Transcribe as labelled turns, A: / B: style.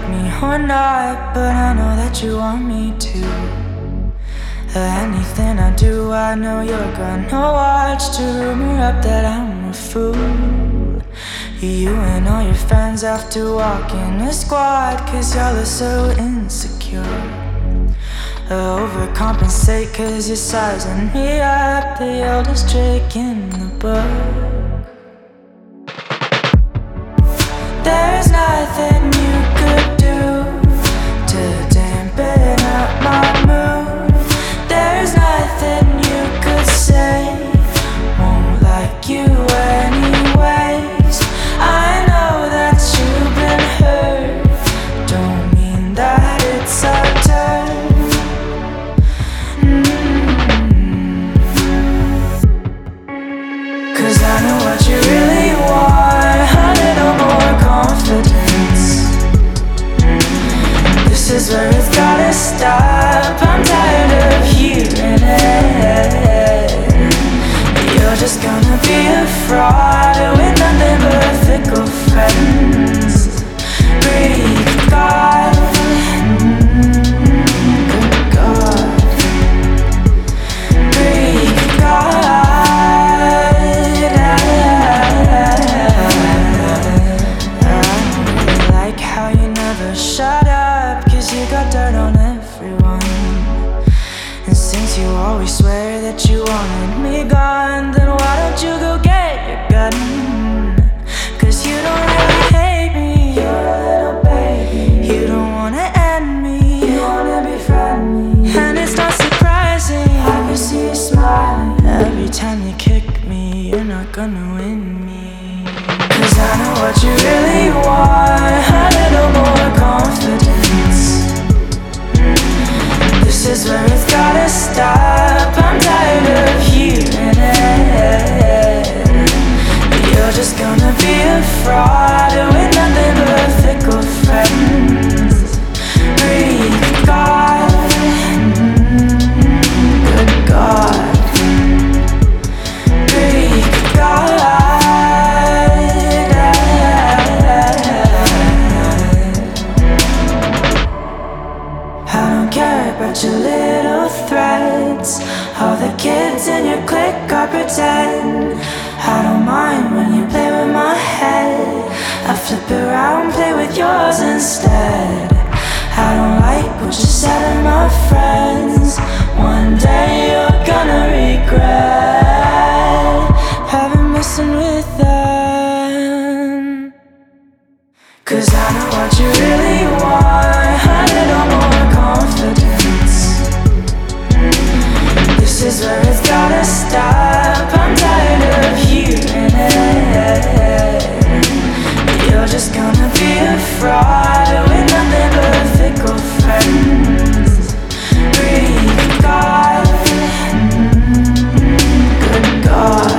A: like me or not, but I know that you want me to. Anything I do, I know you're gonna watch to rumor up that I'm a fool. You and all your friends have to walk in a squad, cause y'all are so insecure. Overcompensate cause you're sizing me up, the oldest trick in the book. There's nothing you could do to dampen up my mood. There's nothing you could say, won't like you anyways. I know that you've been hurt, don't mean that it's our turn. Cause I know what you really want, a little more confidence. This is where it's gotta stop, I'm tired of hearing it. You're just gonna be a fraud with nothing but fickle friends. Breathe, God. Good God. Breathe, God. Shut up, cause you got dirt on everyone. And since you always swear that you wanted me gone, then why don't you go get your gun? Cause you don't really hate me, you're a little baby. You don't wanna end me, you wanna befriend me. And it's not surprising, I can see you smiling. Every time you kick me, you're not gonna win me. Cause I know what you really want, a little more confidence. This is where it's gotta stop, I'm tired of hearing it. You're just gonna be a fraud with nothing but fickle friends. Breathe, God. Good God. Breathe, God. About your little threats, all the kids in your clique are pretend. I don't mind when you play with my head, I flip around, play with yours instead. I don't like what you said to my friends, one day you're gonna regret having messing with them. Cause I know what you really want, a little more confidence. This is where it's gotta stop, I'm tired of hearing it. You're just gonna be a fraud with nothing but fickle friends. Breathe, God. Good God.